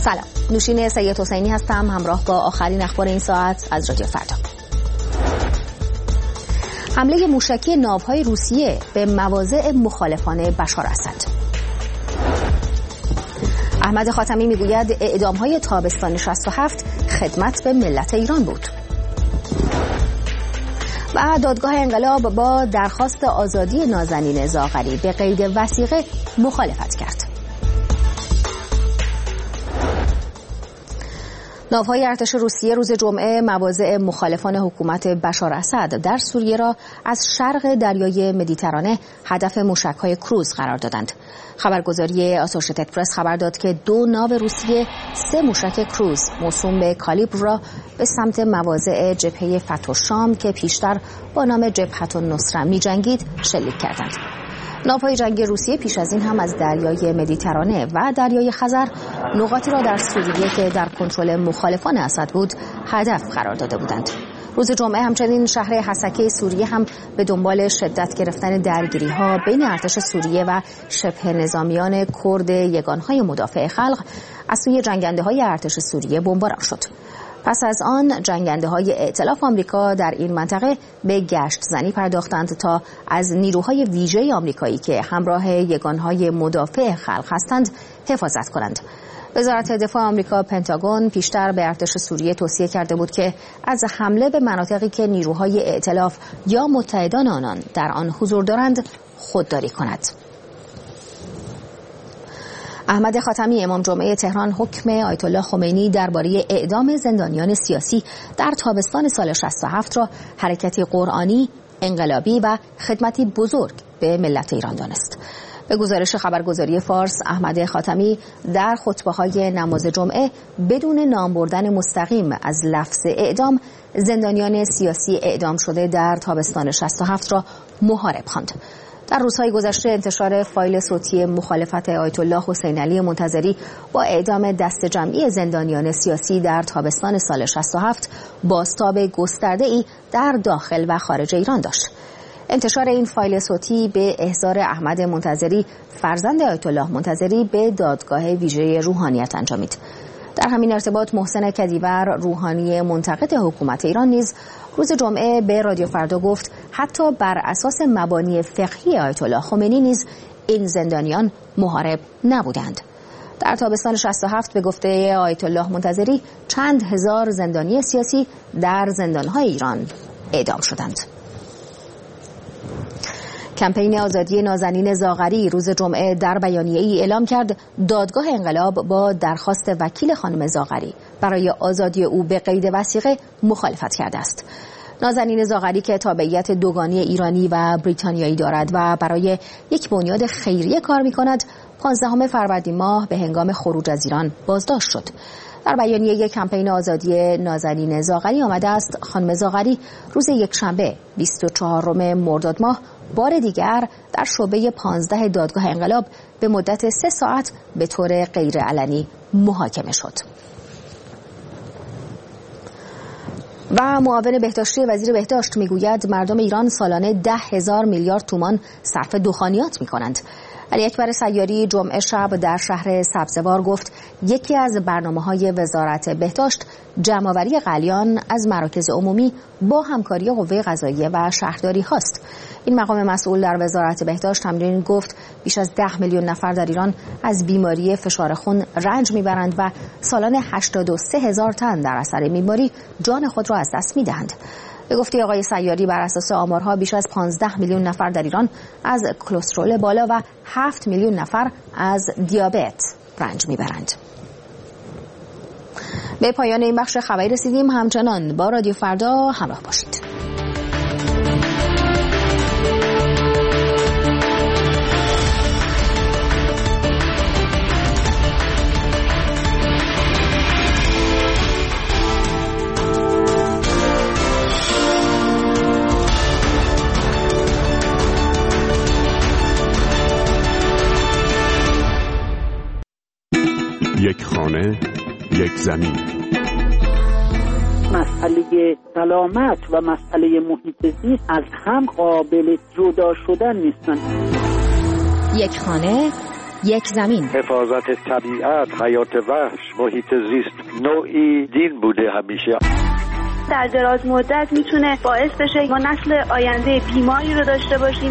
سلام، نوشین سید حسینی هستم، همراه با آخرین اخبار این ساعت از رادیو فردا. حمله موشکی ناوهای روسیه به مواضع مخالفان بشار اسد. احمد خاتمی میگوید اعدام‌های تابستان 67 خدمت به ملت ایران بود. و دادگاه انقلاب با درخواست آزادی نازنین زاغری به قید وثیقه مخالفت کرد. ناوهای ارتش روسیه روز جمعه مواضع مخالفان حکومت بشار اسد در سوریه را از شرق دریای مدیترانه هدف موشک‌های کروز قرار دادند. خبرگزاری آسوشیتد پرس خبر داد که 2 ناو روسیه 3 موشک کروز موسوم به کالیبر را به سمت مواضع جبهه فتح الشام که پیشتر با نام جبهة النصره می‌جنگید شلیک کردند. ناوهای جنگی روسیه پیش از این هم از دریای مدیترانه و دریای خزر نقاطی را در سوریه که در کنترل مخالفان اسد بود هدف قرار داده بودند. روز جمعه همچنین شهر حسکه سوریه هم به دنبال شدت گرفتن درگیری‌ها بین ارتش سوریه و شبه نظامیان کرد یگانهای مدافع خلق از سوی جنگنده‌های ارتش سوریه بمباران شد. پس از آن جنگنده‌های ائتلاف آمریکا در این منطقه به گشت زنی پرداختند تا از نیروهای ویژه آمریکایی که همراه یگانهای مدافع خلق هستند حفاظت کنند. وزارت دفاع آمریکا پنتاگون پیشتر به ارتش سوریه توصیه کرده بود که از حمله به مناطقی که نیروهای ائتلاف یا متحدان آنان در آن حضور دارند خودداری کند. احمد خاتمی امام جمعه تهران حکم آیت الله خمینی درباره اعدام زندانیان سیاسی در تابستان سال 67 را حرکتی قرآنی، انقلابی و خدمتی بزرگ به ملت ایران دانست. به گزارش خبرگزاری فارس، احمد خاتمی در خطبه‌های نماز جمعه بدون نام بردن مستقیم از لفظ اعدام زندانیان سیاسی اعدام شده در تابستان 67 را محارب خواند. در روزهای گذشته انتشار فایل صوتی مخالفت آیت الله حسین علی منتظری با اعدام دست جمعی زندانیان سیاسی در تابستان سال 67 بازتاب گسترده‌ای در داخل و خارج ایران داشت. انتشار این فایل صوتی به احضار احمد منتظری فرزند آیت الله منتظری به دادگاه ویژه روحانیت انجامید. در همین ارتباط محسن کدیور روحانی منتقد حکومت ایران نیز روز جمعه به رادیو فردا گفت حتی بر اساس مبانی فقهی آیت الله خمینی نیز این زندانیان محارب نبودند. در تابستان 67 به گفته آیت الله منتظری چند هزار زندانی سیاسی در زندان‌های ایران اعدام شدند. کمپین آزادی نازنین زاغری روز جمعه در بیانیه‌ای اعلام کرد دادگاه انقلاب با درخواست وکیل خانم زاغری برای آزادی او به قید وثیقه مخالفت کرده است. نازنین زاغری که تابعیت دوگانی ایرانی و بریتانیایی دارد و برای یک بنیاد خیریه کار می‌کند، 15 فروردین ماه به هنگام خروج از ایران بازداشت شد. در بیانیه کمپین آزادی نازنین زاغری آمده است خانم زاغری روز یکشنبه 24 مرداد ماه بار دیگر در شعبه 15 دادگاه انقلاب به مدت 3 ساعت به طور غیرعلنی محاکمه شد. و معاون بهداشتی وزیر بهداشت میگوید مردم ایران سالانه 10,000 میلیارد تومان صرف دخانیات میکنند. علی اکبر سیاری جمعه شب در شهر سبزوار گفت یکی از برنامه‌های وزارت بهداشت جمع‌آوری قلیان از مراکز عمومی با همکاری قوه قضاییه و شهرداری هاست. این مقام مسئول در وزارت بهداشت همچنین گفت بیش از 10 میلیون نفر در ایران از بیماری فشار خون رنج میبرند و سالانه 83,000 تن در اثر بیماری جان خود را از دست میدهند. به گفته آقای سیاری بر اساس آمارها بیش از 15 میلیون نفر در ایران از کلسترول بالا و 7 میلیون نفر از دیابت رنج میبرند. به پایان این بخش خبری رسیدیم. همچنان با رادیو فردا همراه باشید. یک خانه، یک زمین. مسئله سلامت و مسئله محیط زیست از هم قابل جدا شدن نیستن. یک خانه، یک زمین. حفاظت طبیعت، حیات وحش، محیط زیست نوعی دین بوده همیشه. در دراز مدت میتونه باعث بشه ما نسل آینده بیماری رو داشته باشیم.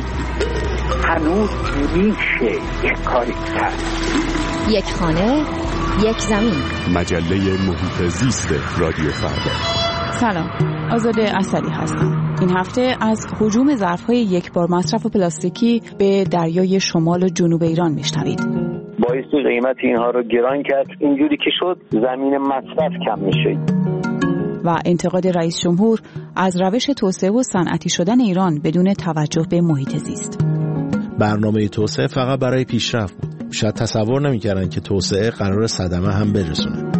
هنوز میشه یک کاری کرد. یک خانه، یک زمین. مجله محیط زیست رادیو فردا. سلام، آزاده اسدی هستم. این هفته از هجوم ظرف‌های یک بار مصرف پلاستیکی به دریای شمال و جنوب ایران میشنوید. باعث قیمت اینها رو گران کرد. اینجوری که شد زمین مصرف کم میشه. و انتقاد رئیس جمهور از روش توسعه و صنعتی شدن ایران بدون توجه به محیط زیست. برنامه توسعه فقط برای پیشرفت بود. شاید تصور نمی‌کردن که توسعه قرار صدمه هم برسونه.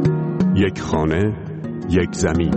یک خانه، یک زمین.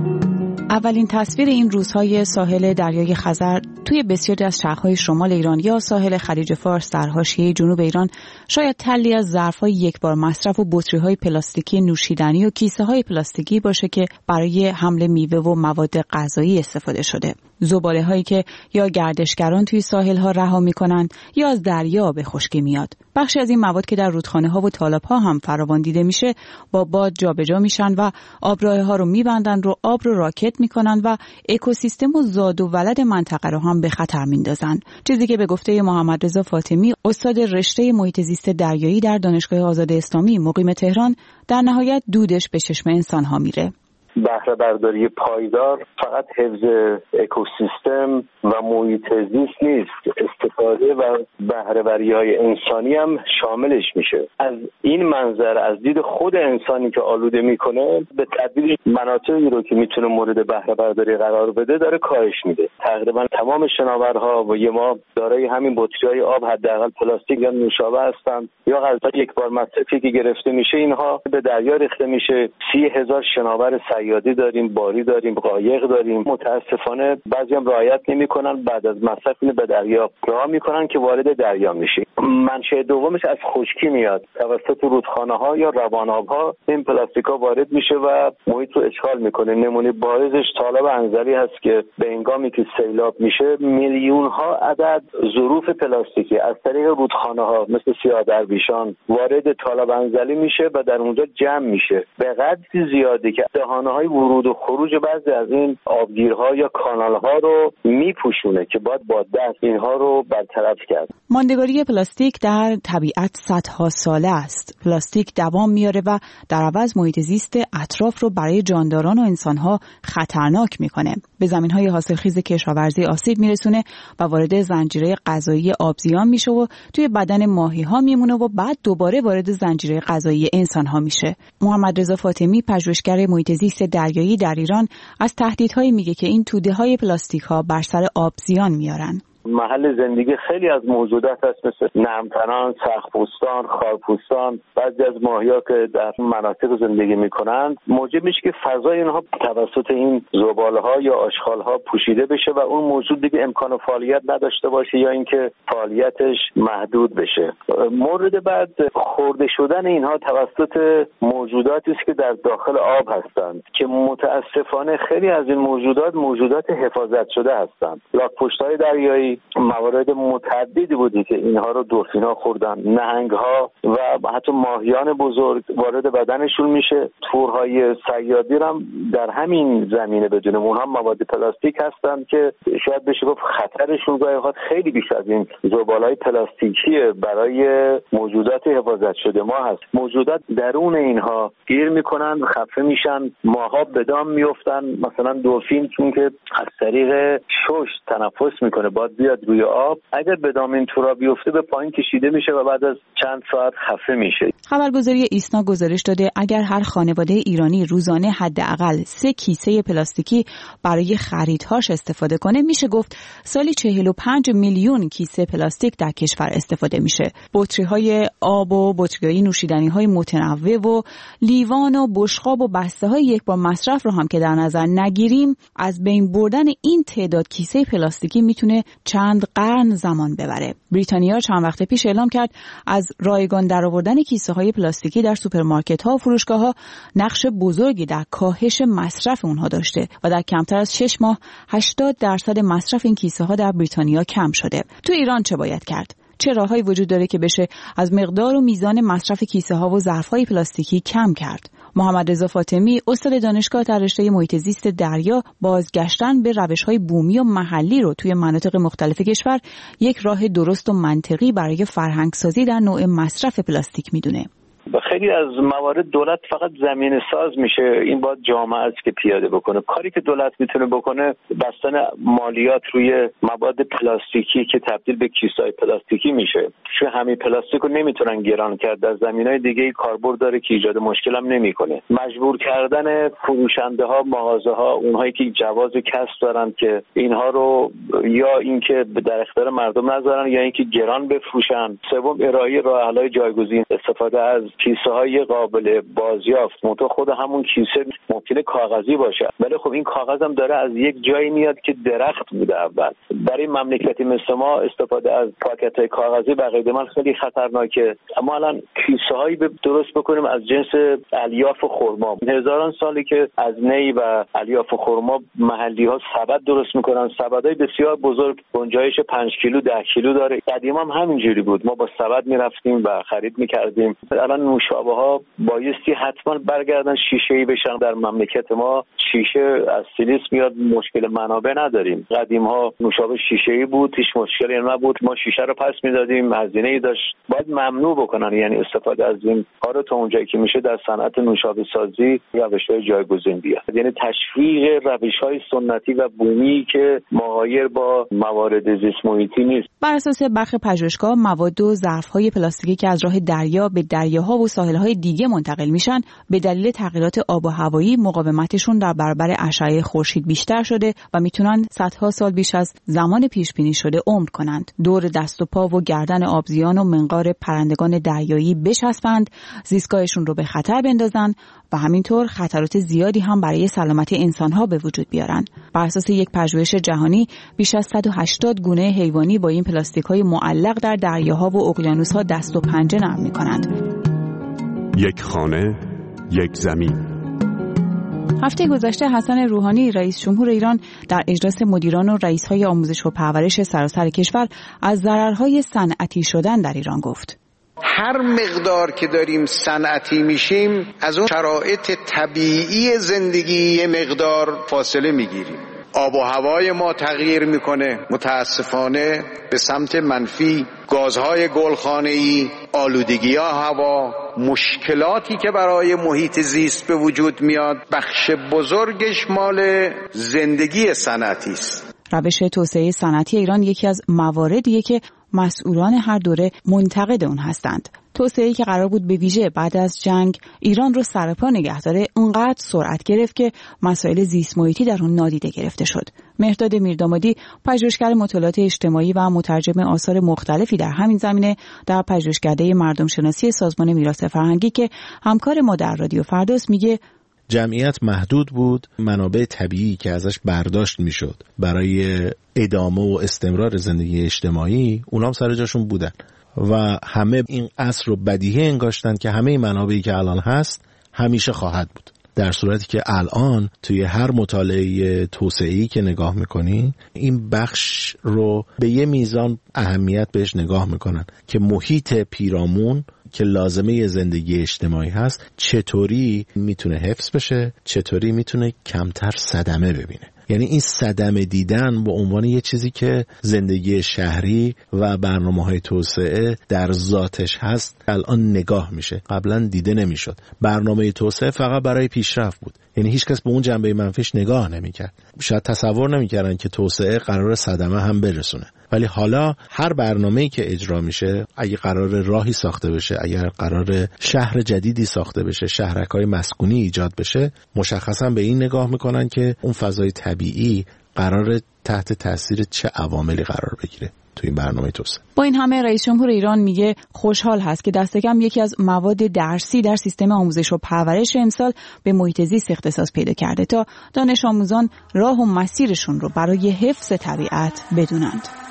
اولین تصویر این روزهای ساحل دریای خزر توی بسیاری از شهرهای شمال ایران یا ساحل خلیج فارس در حاشیه جنوب ایران شاید تلی از ظرف‌های یک بار مصرف و بطری‌های پلاستیکی نوشیدنی و کیسه‌های پلاستیکی باشه که برای حمل میوه و مواد غذایی استفاده شده. زباله‌هایی که یا گردشگران توی ساحل‌ها رها می‌کنند یا از دریا به خشکی میاد. بخشی از این مواد که در رودخانه‌ها و تالاب‌ها هم فراوان دیده میشه با باد جابجا میشن و آبراه‌ها رو میبندن و آب رو راکت میکنن و اکوسیستم و زاد و ولد منطقه رو هم به خطر میندازن. چیزی که به گفته محمد رضا فاطمی، استاد رشته محیط زیست دریایی در دانشگاه آزاد اسلامی مقیم تهران، در نهایت دودش به چشم انسان‌ها میره. بهره برداری پایدار فقط حفظ اکوسیستم و محیط زیست نیست، استفاده و بهره بری‌های انسانی هم شاملش میشه. از این منظر، از دید خود انسانی که آلوده میکنه، به تدبیر مناطقی رو که میتونه مورد بهره برداری قرار بده داره کاهش میده. تقریبا تمام شناورها و ما دارای همین بطری‌های آب حداقل پلاستیک یا نوشابه هستند یا غذای یک بار مصرفی که گرفته میشه اینها به دریا ریخته میشه. 30,000 شناور صیادی داریم، باری داریم، قایق داریم. متاسفانه بعضی هم رعایت نمی‌کنن، بعد از مصرف اینو به دریا رها می‌کنن که وارد دریا میشه. منشأ دومش از خشکی میاد. توسط رودخانه‌ها یا روان‌آب‌ها این پلاستیک‌ها وارد میشه و محیط رو اشغال میکنه. نمونه بارزش تالاب انزلی هست که به هنگامی که سیلاب میشه میلیون‌ها عدد ظروف پلاستیکی از طریق رودخانه‌ها مثل سیاه‌درویشان وارد تالاب انزلی میشه و در اونجا جمع میشه به قدری زیادی که دهانه‌های ورود و خروج بعضی از این آبگیرها یا کانال‌ها رو میپوشونه که باید با دست اینها رو برطرف کرد. ماندگاری پلاستیک در طبیعت صدها ساله است. پلاستیک دوام میاره و در عوض محیط زیست اطراف رو برای جانداران و انسان‌ها خطرناک میکنه. به زمین‌های حاصلخیز کشاورزی آسیب میرسونه و وارد زنجیره غذایی آبزیان میشه و توی بدن ماهی‌ها میمونه و بعد دوباره وارد زنجیره غذایی انسان‌ها میشه. محمد رضا فاطمی، پژوهشگر محیط زیست دریایی در ایران، از تهدیدهایی میگه که این توده‌های پلاستیک‌ها بر سر آبزیان میارن. محل زندگی خیلی از موجودات هست مثل نرمتنان، سخت‌پوستان، خارپوستان، بعضی از ماهی‌ها که در مناطق زندگی میکنند موجب میشه که فضای اینها توسط این زباله‌ها یا آشغال‌ها پوشیده بشه و اون موجود دیگه امکان فعالیت نداشته باشه یا اینکه فعالیتش محدود بشه. مورد بعد خورده شدن اینها توسط موجوداتی است که در داخل آب هستند که متاسفانه خیلی از این موجودات حفاظت شده هستند. لاک‌پشت‌های دریایی موارد متعددی بودی که اینها رو دلفین‌ها خوردن، نهنگ‌ها و حتی ماهیان بزرگ وارد بدنشون میشه. تورهای صیادی هم در همین زمینه بدون اونها مواد پلاستیک هستند که شاید بشه گفت خطرشون گاهی اوقات خیلی بیش از این زباله‌های پلاستیکی برای موجودات حفاظت شده ما هست. موجودات درون اینها گیر میکنن، خفه میشن، ماها به دام میافتن. مثلا دلفین چون که از طریق شش تنفس میکنه باید بیاد روی آب، اگر به دام این تورا بیفته به پایین کشیده میشه و بعد از چند ساعت خفه میشه. خبرگزاری ایسنا گزارش داده اگر هر خانواده ایرانی روزانه حداقل 3 کیسه پلاستیکی برای خریدهاش استفاده کنه، میشه گفت سالی 45 میلیون کیسه پلاستیک در کشور استفاده میشه. بطری‌های آب و بطری‌های نوشیدنی‌های متنوع و لیوان و بشقاب و بسته‌های یک بار مصرف رو هم که در نظر نگیریم، از بین بردن این تعداد کیسه پلاستیکی میتونه چند قرن زمان ببره. بریتانیا چند وقت پیش اعلام کرد از رایگان درآوردن کیسه‌های پلاستیکی در سوپرمارکت‌ها و فروشگاه‌ها نقش بزرگی در کاهش مصرف اونها داشته و در کمتر از 6 ماه 80% مصرف این کیسه‌ها در بریتانیا کم شده. تو ایران چه باید کرد؟ چه راههایی وجود داره که بشه از مقدار و میزان مصرف کیسه ها و ظرف های پلاستیکی کم کرد. محمد رضا فاطمی، استاد دانشگاه در رشته محیط زیست دریا، بازگشتن به روش‌های بومی و محلی رو توی مناطق مختلف کشور یک راه درست و منطقی برای فرهنگسازی در نوع مصرف پلاستیک میدونه. خیلی از موارد دولت فقط زمینه ساز میشه، این باید جامعه است که پیاده بکنه. کاری که دولت میتونه بکنه بستن مالیات روی مواد پلاستیکی که تبدیل به کیسه‌های پلاستیکی میشه، چون همین پلاستیک رو نمیتونن گران کرد، در زمینهای دیگه کاربرد داره که ایجاد مشکل هم نمیکنه. مجبور کردن فروشنده ها، مغازه ها، اونهایی که جواز کسب دارن که اینها رو یا اینکه در اختیار مردم نذارن یا اینکه گران بفروشن. سوم، ارائه راه‌حل‌های جایگزین، استفاده از کیسه‌های قابل بازیافت، منتها خود همون کیسه ممکنه کاغذی باشه، ولی خب این کاغذ هم داره از یک جایی میاد که درخت بوده اول. برای مملکتی مثل ما استفاده از پاکت‌های کاغذی به قید من خیلی خطرناکه. اما الان کیسه‌هایی درست بکنیم از جنس الیاف و خرما. هزاران سالی که از نی و الیاف و خرما محلی‌ها سبد درست می‌کنن، سبدهای بسیار بزرگ، گنجایش 5 کیلو 10 کیلو داره. قدیما هم همینجوری بود، ما با سبد می‌رفتیم و خرید می‌کردیم. الان نوشابه ها بایستی حتما برگردن شیشه‌ای بشن. در مملکت ما شیشه از سیلیس میاد، مشکل منابع نداریم. قدیم ها نوشابه شیشه‌ای بود، هیچ مشکلی نبود، ما شیشه رو پس میدادیم، هزینه‌ای داشت. باید ممنوع بکنن یعنی استفاده از این ها رو تا اونجایی که میشه در صنعت نوشابه سازی روش‌های جایگزین بیاد، یعنی تشویق روش‌های سنتی و بومی که مغایر با موارد زیست محیطی نیست. بر اساس برخی پژوهشگاه، مواد و ظرف‌های پلاستیکی که از راه دریا به دریاها و ساحل‌های دیگه منتقل میشن به دلیل تغییرات آب و هوایی مقاومتشون در برابر اشعه خورشید بیشتر شده و میتونن صدها سال بیش از زمان پیش بینی شده عمر کنند. دور دست و پا و گردن آبزیان و منقار پرندگان دریایی بچسبند، زیستگاهشون رو به خطر بندازن و همینطور خطرات زیادی هم برای سلامت انسان‌ها به وجود بیارن. بر اساس یک پژوهش جهانی، بیش از 180 گونه حیوانی با این پلاستیک‌های معلق در دریاها و اقیانوس‌ها دست و پنجه نرم می‌کنند. یک خانه، یک زمین. هفته گذشته حسن روحانی رئیس جمهور ایران در اجلاس مدیران و رئیس‌های آموزش و پرورش سراسر کشور از ضررهای صنعتی شدن در ایران گفت. هر مقدار که داریم صنعتی میشیم از اون شرایط طبیعی زندگی مقدار فاصله میگیریم. آب و هوای ما تغییر میکنه، متاسفانه به سمت منفی. گازهای گلخانه‌ای، آلودگی هوا، مشکلاتی که برای محیط زیست به وجود میاد، بخش بزرگش مال زندگی صنعتی است. روش توسعه صنعتی ایران یکی از مواردیه که مسئولان هر دوره منتقد اون هستند. توسعه‌ای که قرار بود به ویژه بعد از جنگ ایران رو سرپا نگه داره، اونقدر سرعت گرفت که مسائل زیست محیطی در اون نادیده گرفته شد. مهرداد میردامادی، پژوهشگر مطالعات اجتماعی و مترجم آثار مختلفی در همین زمینه در پژوهشکده مردم شناسی سازمان میراث فرهنگی که همکار ما در رادیو فرداست، میگه جمعیت محدود بود، منابع طبیعی که ازش برداشت میشد برای ادامه و استمرار زندگی اجتماعی اونام سر جاشون بودن و همه این اصل رو بدیهی انگاشتن که همه این منابعی که الان هست همیشه خواهد بود، در صورتی که الان توی هر مطالعه توسعه‌ای که نگاه میکنی این بخش رو به یه میزان اهمیت بهش نگاه میکنن که محیط پیرامون که لازمه زندگی اجتماعی هست چطوری میتونه حفظ بشه، چطوری میتونه کمتر صدمه ببینه. یعنی این صدمه دیدن به عنوان یه چیزی که زندگی شهری و برنامه‌های توسعه در ذاتش هست الان نگاه میشه، قبلا دیده نمیشد. برنامه توسعه فقط برای پیشرفت بود، یعنی هیچ کس به اون جنبه منفیش نگاه نمیکرد، شاید تصور نمیکردن که توسعه قرار صدمه هم برسونه. ولی حالا هر برنامه‌ای که اجرا میشه، اگه قرار راهی ساخته بشه، اگر قرار شهر جدیدی ساخته بشه، شهرک‌های مسکونی ایجاد بشه، مشخصا به این نگاه میکنن که اون فضای طبیعی قرار تحت تاثیر چه عواملی قرار بگیره تو این برنامه توسعه. با این همه رئیس جمهور ایران میگه خوشحال هست که دست کم یکی از مواد درسی در سیستم آموزش و پرورش امسال به محیط زیست اختصاص پیدا کرده تا دانش آموزان راه و مسیرشون رو برای حفظ طبیعت بدونند.